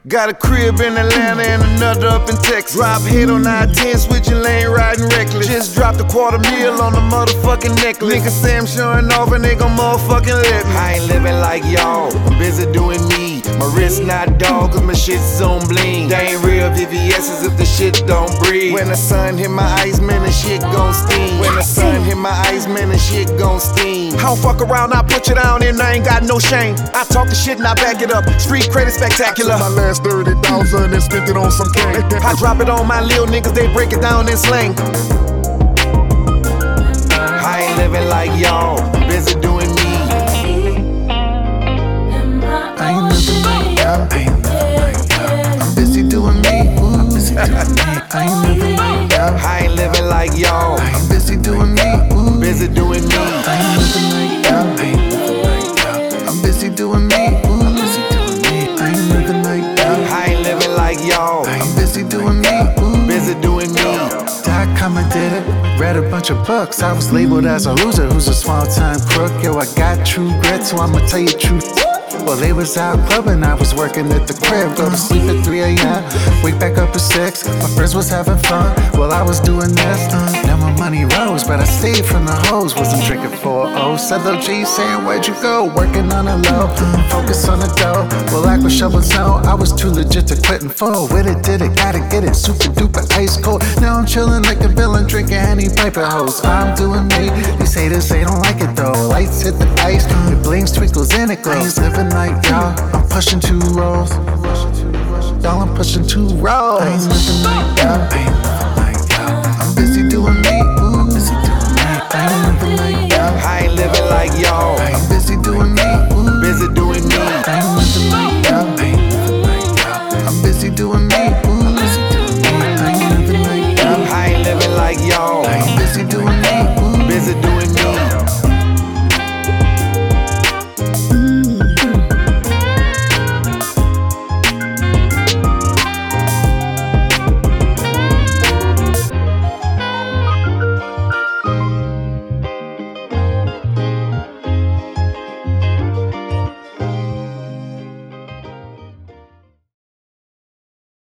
Got a crib in Atlanta and another up in Texas. Drop head on I-10, switching lane, riding reckless. Just dropped $250,000 on the motherfucking necklace. Niggas say I'm showing off and they gon' motherfucking let me. I ain't living like y'all, I'm busy doing me. My wrist not dog, cause my shit's on bling. They ain't real VVS's if the shit don't breathe. When the sun hit my ice, man, the shit gon' steam. When the sun hit my ice, man, the shit gon' steam. I don't fuck around, I put you down and I ain't got no shame. I talk the shit and I back it up, street credit spectacular. My last 30,000 and spent it on some cane. I drop it on my little niggas, they break it down in slang. I ain't living like y'all, I'm busy doing me. I ain't living like y'all, I ain't living like y'all. I'm busy doing me, I'm busy doing me. I ain't living like y'all, I ain't living like y'all. I'm busy doing me, busy doing me. I ain't living like y'all, I ain't living like y'all. I'm busy doing me, I'm busy doing me. I ain't living like y'all, I ain't living like y'all. I'm busy doing me, busy doing me. I did it, read a bunch of books. I was labeled as a loser who's a small-time crook. Yo, I got true grit, so I'ma tell you the truth. Well, they was out clubbing, I was working at the crib. Go to sleep at 3 a.m., wake back up at 6. My friends was having fun while I was doing this. Now my money rose, but I stayed from the hoes. Wasn't drinking 4-0. Said Lil G saying, where'd you go? Working on a low, focus on the dough. Well, like with shovel snow, I was too legit to quit and fall. With it, did it, gotta get it, super duper ice cold. Now I'm chilling like a villain, drinking Henny Piper hose. I'm doing me, these haters, they don't like it though. Lights hit the ice, it blinks, twinkles, and it glows. Living like y'all, I'm pushing 2 rows. Y'all, I'm pushing 2 rows. I ain't living like y'all.